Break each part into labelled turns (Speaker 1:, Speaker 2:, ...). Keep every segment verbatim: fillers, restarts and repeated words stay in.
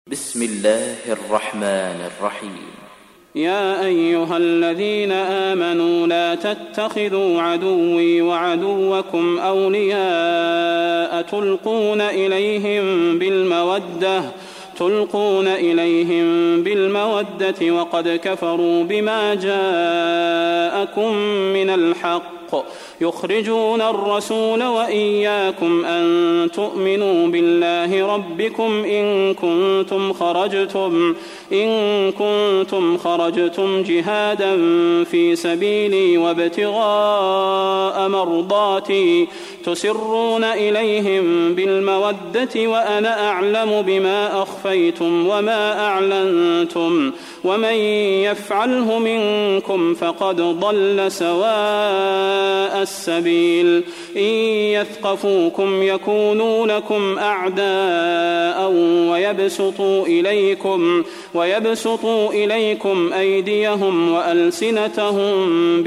Speaker 1: بسم الله الرحمن الرحيم.
Speaker 2: يا أيها الذين آمنوا لا تتخذوا عدوي وعدوكم أولياء تلقون إليهم بالمودة تلقون إليهم بالمودة وقد كفروا بما جاءكم من الحق يخرجون الرسول وإياكم أن تؤمنوا بالله ربكم إن كنتم خرجتم إن كنتم خرجتم جهادا في سبيلي وابتغاء مرضاتي تسرون إليهم بالمودة وأنا أعلم بما أخفيتم وما أعلنتم ومن يفعله منكم فقد ضل سواء السبيل إن يثقفوكم يكونوا لكم أعداء ويبسطوا إليكم ويبسطوا إليكم أيديهم وألسنتهم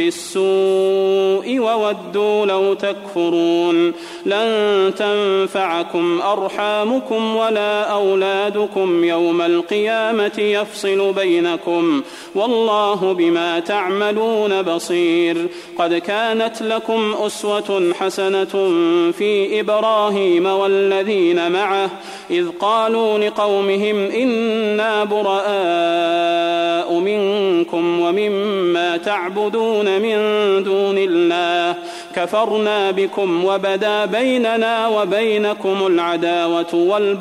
Speaker 2: بالسوء وودوا لو تكفرون لن تنفعكم أرحامكم ولا أولادكم يوم القيامة يفصل بينكم والله بما تعملون بصير قد كانت لكم أسوة حسنة في إبراهيم والذين معه إذ قالوا لقومهم إنا براء منكم ومما تعبدون من دون الله كفرنا بكم وبدا بيننا وبينكم العداوة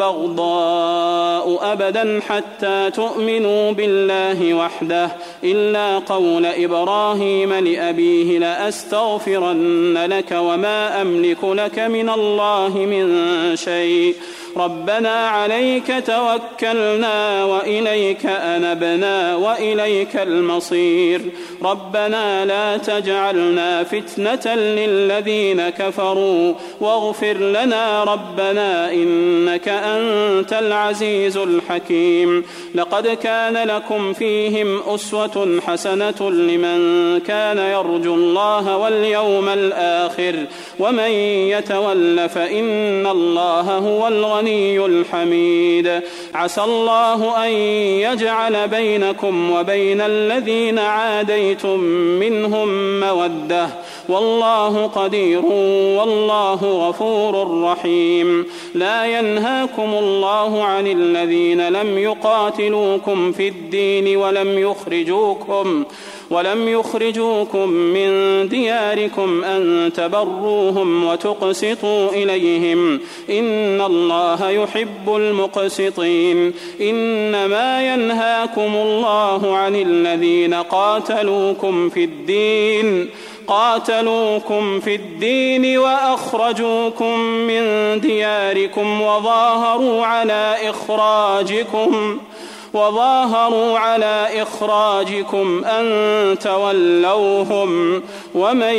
Speaker 2: والبغضاء أبدا حتى تؤمنوا بالله وحده إلا قول إبراهيم لأبيه لأستغفرن لك وما أملك لك من الله من شيء ربنا عليك توكلنا وإليك أنبنا وإليك المصير ربنا لا تجعلنا فتنة للذين كفروا واغفر لنا ربنا إنك أنت العزيز الحكيم لقد كان لكم فيهم أسوة حسنة لمن كان يرجو الله واليوم الآخر ومن يتول فإن الله هو الغني الحميد عسى الله أن يجعل بينكم وبين الذين عاديتم منهم مودة والله قدير والله غفور رحيم لا ينهاكم الله عن الذين لم يقاتلوكم في الدين ولم يخرجوكم ولم يخرجوكم من دياركم أن تبروهم وتقسطوا إليهم إن الله يحب المقسطين إنما ينهاكم الله عن الذين قاتلوكم في الدين قاتلوكم في الدين وأخرجوكم من دياركم وظاهروا على إخراجكم وظاهروا على إخراجكم أن تولوهم ومن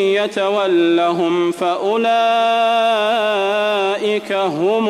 Speaker 2: يتولهم فأولئك هم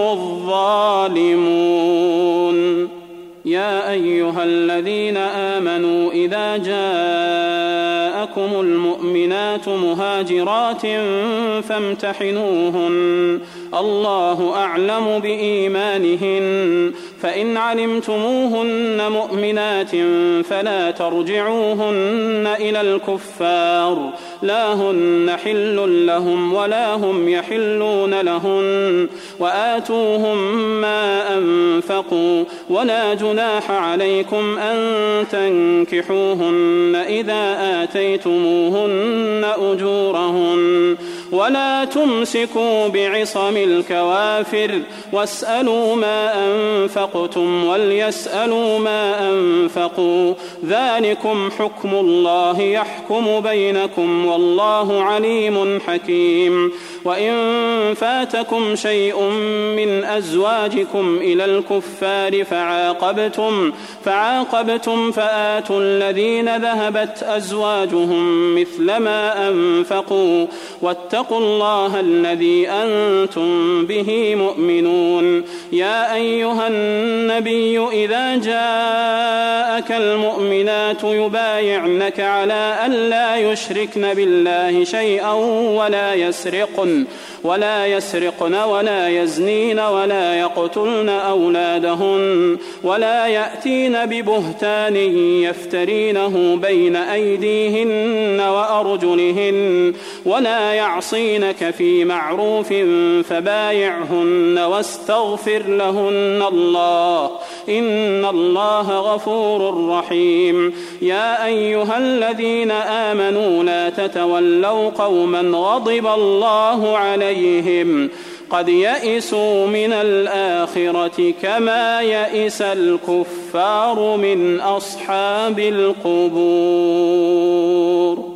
Speaker 2: الظالمون يا أيها الذين آمنوا إذا جاءكم المؤمنات مهاجرات فامتحنوهن الله أعلم بإيمانهن فإن علمتموهن مؤمنات فلا ترجعوهن إلى الكفار لا هن حل لهم ولا هم يحلون لهن وآتوهم ما أنفقوا ولا جناح عليكم أن تنكحوهن إذا آتيتموهن أجورهن ولا تمسكوا بعصم الكوافر واسألوا ما أنفقتم وليسألوا ما أنفقوا ذلكم حكم الله يحكم بينكم والله عليم حكيم وإن فاتكم شيء من أزواجكم إلى الكفار فعاقبتم فعاقبتم فآتوا الذين ذهبت أزواجهم مثل ما أنفقوا واتقوا الله الذي أنتم به مؤمنون يا أيها النبي إذا جاءك المؤمنات يبايعنك على أن لا يشركن بالله شيئا ولا يسرقن ولا يسرقن ولا يزنين ولا يقتلن أولادهن ولا يأتين ببهتان يفترينه بين أيديهن وأرجلهن ولا يعصينك في معروف فبايعهن واستغفر لهن الله إن الله غفور رحيم. يا أيها الذين آمنوا لا تتولوا قوما غضب الله عليهم قد يئسوا من الآخرة كما يئس الكفار من أصحاب القبور.